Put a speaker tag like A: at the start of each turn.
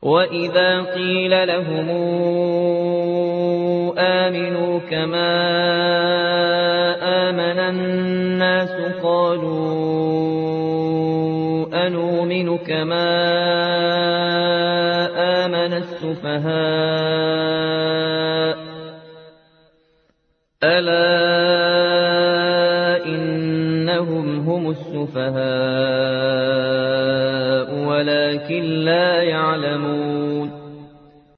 A: وَإِذَا قِيلَ لَهُمْ آمِنُوا كَمَا آمَنَ النَّاسُ قَالُوا أَنُؤْمِنُ كَمَا آمَنَ السُّفَهَاءُ أَلَا إِنَّهُمْ هُمُ السُّفَهَاءُ وَلَكِن لَّا يَعْلَمُونَ